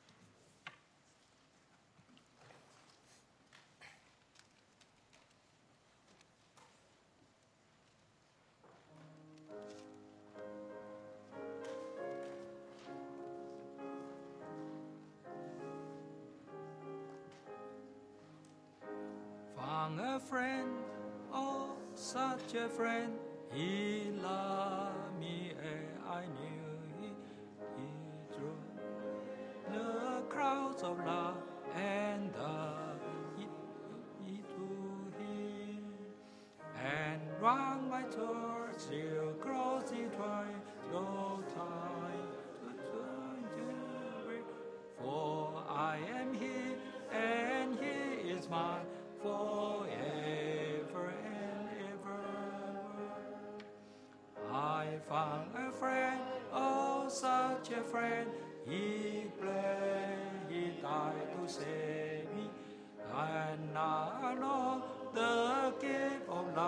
Found a friend, oh, such a friend. He loved me, and I knew he, he drew the crowds of love, and uh, he, he to him. And round my door, still closely trying, no time to turn to wait. For I am He, and He is mine forever and ever. I found a friend, oh, such a friend. He bled, He died to save me, and now I know the gift of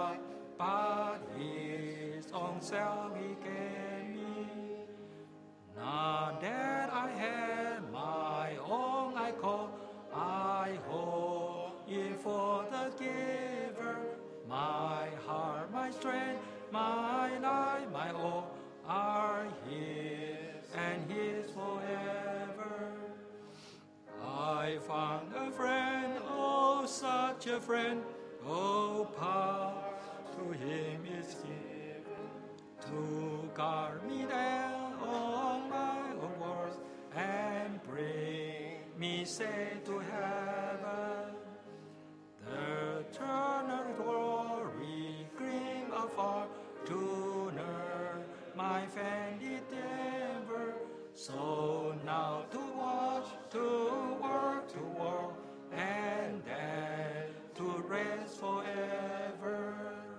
himself he gave me. Now that I had my own, I call, I hope ye for the giver. My heart, my strength, my life, my all are his, and his forever. I found a friend, oh, such a friend, oh, power to him is given, to guard me down on my own words and bring me safe to heaven. The eternal glory gleam afar to nurse my fainted endeavor. So now to watch, to work, to walk, and then to rest forever.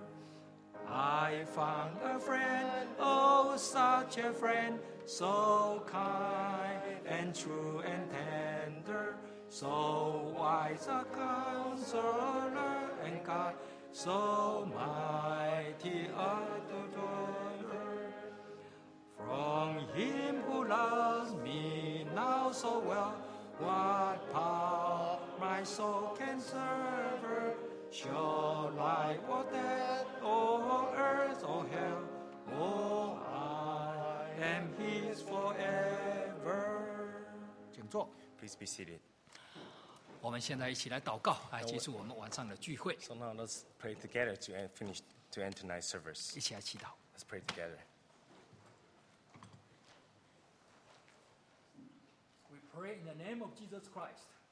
I found a friend, oh, such a friend, so kind and true and tender, so wise a counselor and God, so mighty a deliverer. From him who loves me now so well, what power my soul can serve her? Sure life or death, or earth or hell, oh, I am his forever. 请坐。 Please be seated. 我们现在一起来祷告，来结束我们晚上的聚会。 So now let's pray together to end, finish to end tonight's service. 一起来祈祷。 Let's pray together. We pray in the name of Jesus Christ.